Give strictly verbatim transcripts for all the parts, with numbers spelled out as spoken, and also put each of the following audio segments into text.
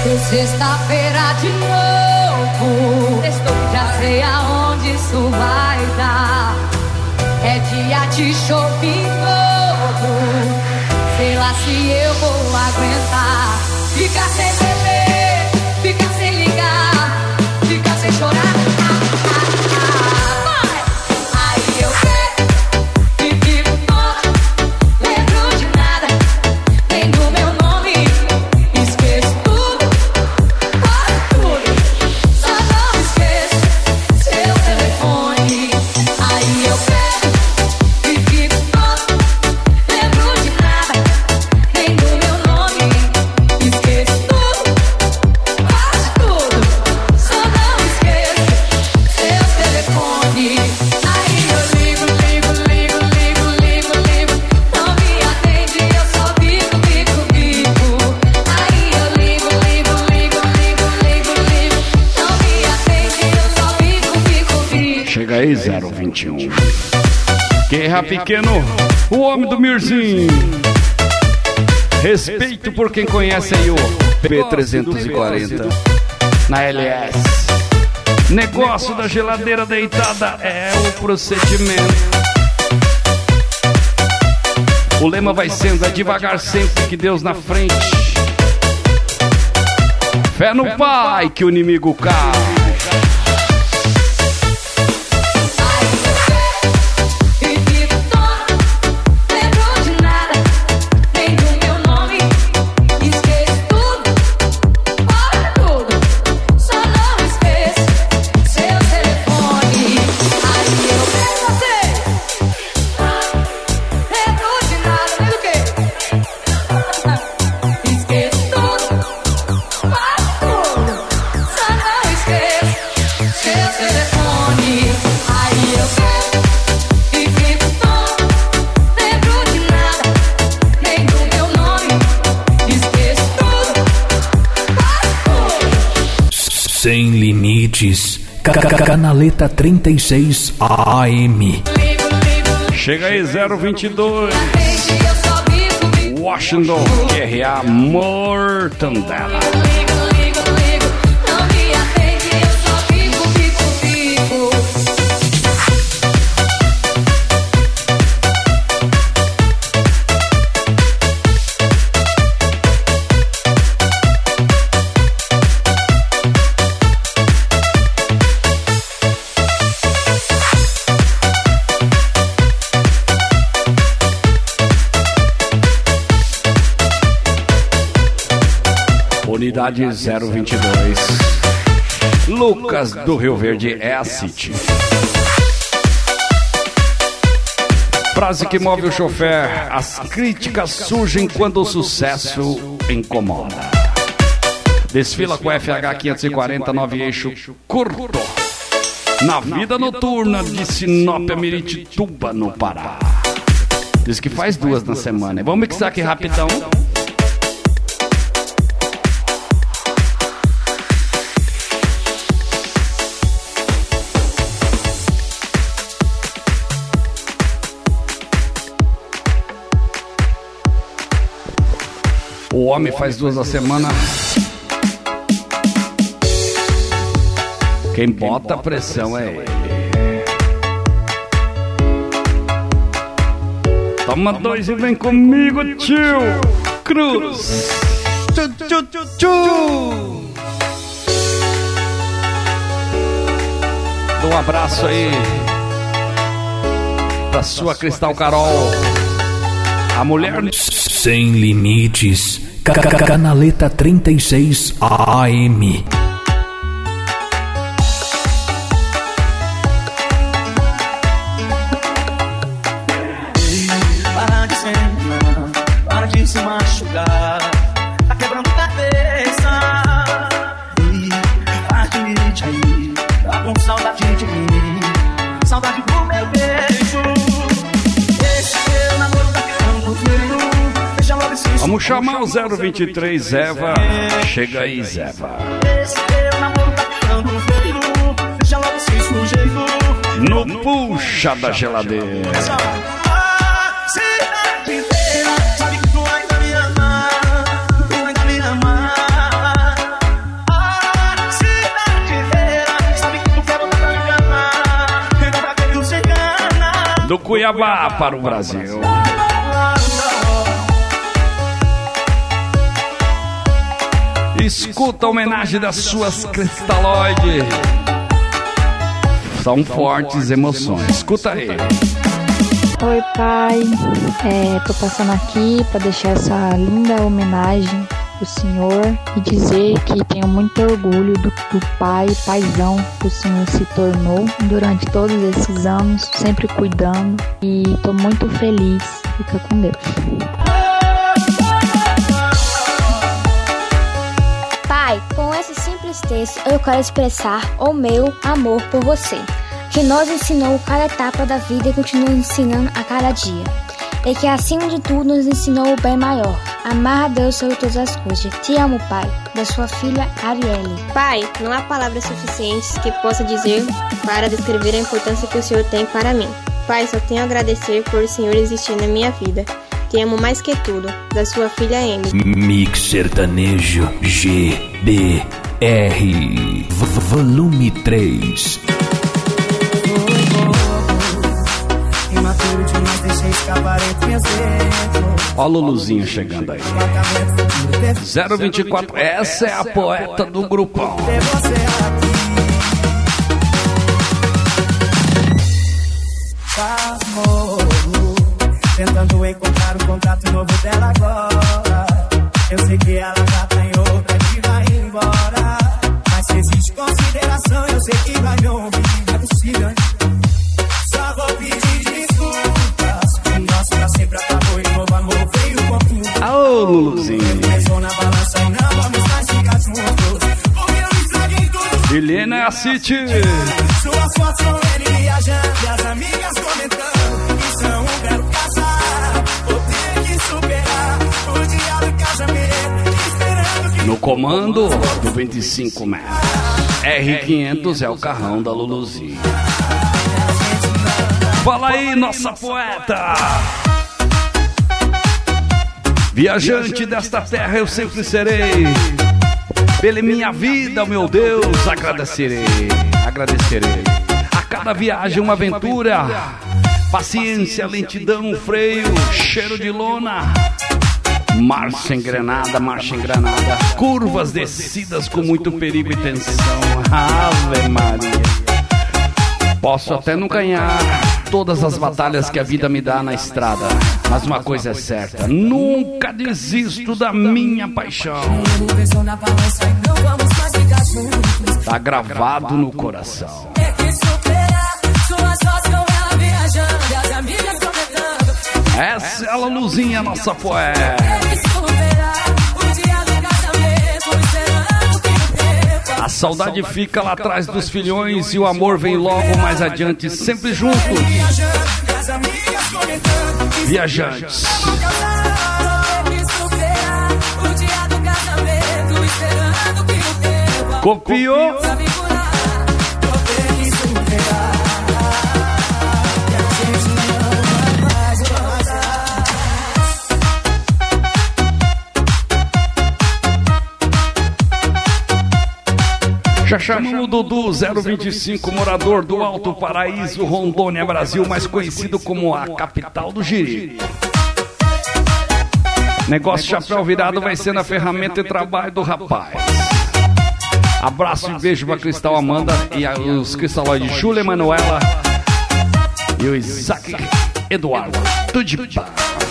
Sexta-feira de novo, já sei aonde isso vai dar. É dia de shopping novo, sei lá se eu vou aguentar. Ficar sem beber, ficar sem ligar, ficar sem chorar. zero vinte e um. Guerra Pequeno, o homem do Mirzinho. Respeito por quem conhece aí o P trezentos e quarenta na L S. Negócio da geladeira deitada é o procedimento. O lema vai sendo é devagar sempre, que Deus na frente. Fé no Pai que o inimigo cai. Sem limites, Canaleta trinta e seis A M. Chega aí, zero vinte e dois. Washington, R A Mortandela. Unidade zero vinte e dois. Lucas do Rio Verde é a City. Frase que move o chofer: as críticas surgem quando o sucesso incomoda. Desfila com F H quinhentos e quarenta, nove eixo curto, na vida noturna de Sinop a Miritituba, no Pará. Diz que faz duas na semana. Vamos mixar aqui rapidão. O homem faz duas na semana. Quem bota a pressão é ele. Toma dois e vem comigo, tio Cruz. Tchu, tchu, tchu, tchu. Dá um abraço aí pra sua Cristal Carol, a mulher sem limites. Canaleta trinta e seis A M. Para de cena, para de se machucar. Tá quebrando cabeça. Admite aí, tá com saudade de mim. Saudade do meu beijo. Esse seu namoro tá ficando feio. Vamos chamar o zero vinte e três, Eva. Chega aí, Zeva. No puxa da geladeira. Cuiabá para o Brasil. Escuta a homenagem das suas Cristalóide. São fortes emoções. Escuta aí. Oi, pai. É, tô passando aqui para deixar essa linda homenagem pro senhor e dizer que tenho muito orgulho do, do pai, paizão que o senhor se tornou durante todos esses anos, sempre cuidando, e tô muito feliz. Fica com Deus. Pai, com esse simples texto eu quero expressar o meu amor por você, que nos ensinou cada etapa da vida e continua ensinando a cada dia. E que acima de tudo nos ensinou o bem maior, amar a Deus sobre todas as coisas. Te amo, pai, da sua filha Arielle. Pai, não há palavras suficientes que possa dizer para descrever a importância que o Senhor tem para mim. Pai, só tenho a agradecer por o Senhor existir na minha vida. Te amo mais que tudo, da sua filha Amy. Mix Sertanejo G B R v Volume três. Ó a Luluzinho chegando aí. zero vinte e quatro, essa é a poeta do grupão. Tentando encontrar o contato novo dela agora. Eu sei que ela já tá em outra que vai embora. Mas se existe consideração, eu sei que vai me ouvir. É possível, hein? Só vou pedir desculpas. O nosso pra sempre acabou e novo amor veio com tudo. Aô, Luluzinho. Pesou na balança e não vamos mais ficar juntos. Porque eu estraguei tudo. Helena é a City. Suas fotos são ele viajando e as amigas comentando que são um belo casal. Vou ter que superar o dia do casamento, esperando que... No comando do vinte e cinco metros. R quinhentos é o carrão da Luluzinho. Fala aí, nossa poeta. Viajante desta terra eu sempre serei. Pela minha vida, meu Deus, agradecerei. Agradecerei. A cada viagem uma aventura. Paciência, lentidão, freio, cheiro de lona. Marcha engrenada, marcha engrenada. Curvas descidas com muito perigo e tensão. Ave Maria. Posso até não ganhar todas as batalhas que a vida me dá na estrada, mas uma coisa é certa, nunca desisto da minha paixão. Tá gravado no coração. Essa é a Luluzinha, nossa poeta. A saudade fica lá atrás dos filhões e o amor vem logo mais adiante, sempre juntos. Viajantes. Copiou? Já chamamos o Dudu, zero vinte e cinco, morador do Alto Paraíso, Rondônia, Brasil, mais conhecido como a capital do Jiri. Negócio chapéu virado vai ser na ferramenta de trabalho do rapaz. Abraço e beijo pra Cristal Amanda e os cristalóides Júlia Emanuela e o Isaac Eduardo. Tudo de paz.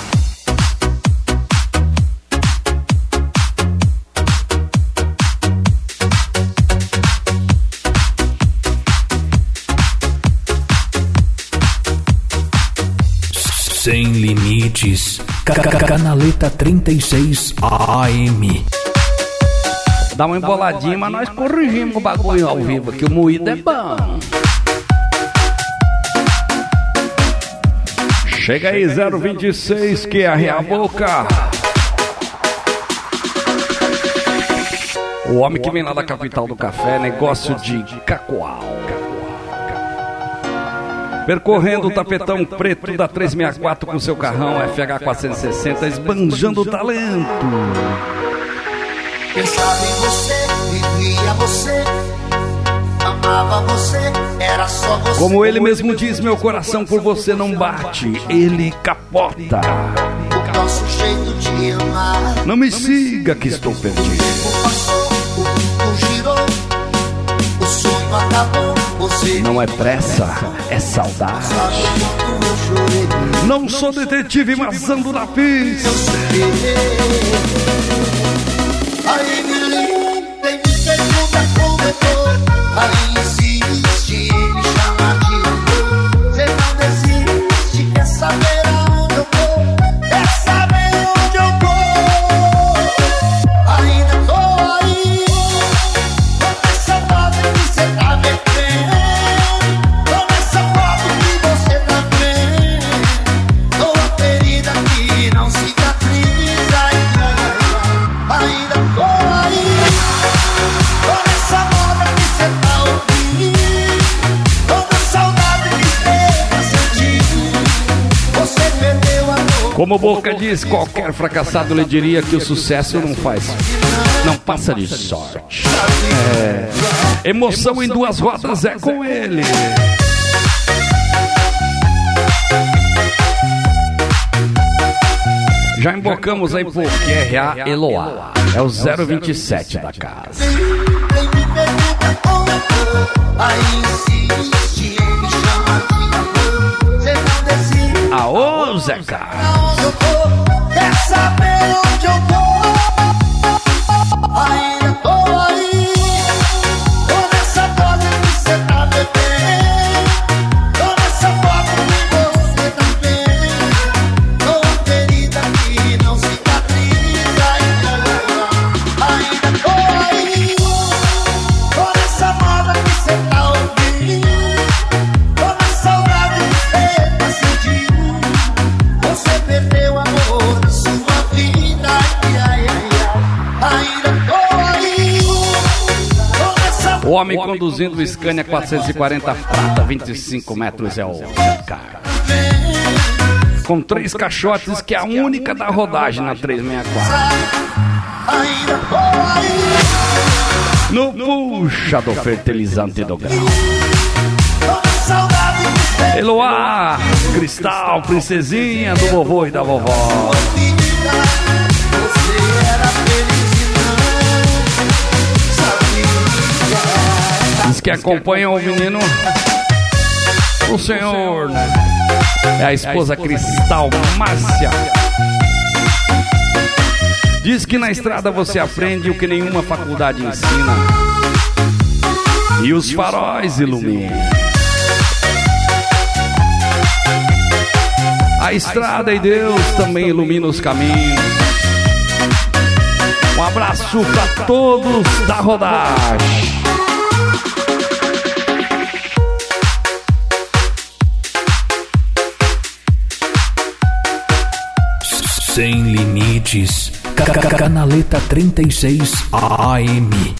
Sem limites, Canaleta trinta e seis A M. Dá uma emboladinha, mas nós corrigimos o bagulho ao vivo, que o moído é bom. Chega aí, zero vinte e seis, que arre a boca. O homem que vem lá da capital do café, negócio de Cacoal. Percorrendo o tapetão preto da trezentos e sessenta e quatro com seu carrão F H quatrocentos e sessenta, esbanjando o talento. Pensava em você, vivia você, amava você, era só você. Como ele mesmo diz, meu coração por você não bate, ele capota. O nosso jeito de amar. Não me siga que estou perdido. O tempo passou, o mundo girou, o sonho acabou. Você não é pressa, é saudade. sabe quanto eu chorei. Não sou detetive, mas ando na pista. Eu sei. Aí me liga e me pergunta como eu tô. Aí insiste em me chamar de amor. Você não desiste, quer saber aonde eu tô. Quer saber onde eu tô. Ainda tô aí, com essa dose que você tá bebendo, com essa foto que você tá vendo, com a ferida que não cicatriza. Ainda tô aí, com essa moda que cê tá ouvindo, toda saudade que cê tá sentindo. Você perdeu a dor. Como Boca diz, qualquer fracassado lhe diria que o sucesso não faz, não passa de sorte. É. Emoção em duas rodas é com ele. Já embocamos aí por Q R A Eloá. É o zero vinte e sete da casa. Vem me pergunta como eu tô. Aí insiste em me chamar de amor. Cê não desiste. Aô, Zé Carlos. Aonde eu tô? Quer saber onde eu tô? Ainda tô aí, com essa dose que cê tá bebendo, com essa foto que você tá vendo, com a ferida que não cicatriza. Ainda tô aí, com essa moda que cê tá ouvindo, com a saudade que cê tá sentindo. Você perdeu amor na sua vida. Ai, ai, ai. Ainda tô aí, com essa. O homem conduzindo o Scania quatrocentos e quarenta prata, vinte e cinco metros, é o Zé Carlos. Com três caixotes, que é a única da rodagem na trezentos e sessenta e quatro. Ainda tô aí, No puxa do fertilizante do grau. com a saudade que cê Eloá, Cristal, princesinha do vovô e da vovó. vida. Você era feliz e não sabia. Diz que acompanha o menino, o senhor, né? É a esposa Cristal, Márcia. Diz que na estrada você aprende o que nenhuma faculdade ensina, e os faróis iluminam. A estrada e Deus também ilumina os caminhos. Um abraço para todos da rodagem. Sem limites. Canaleta trinta e seis A M.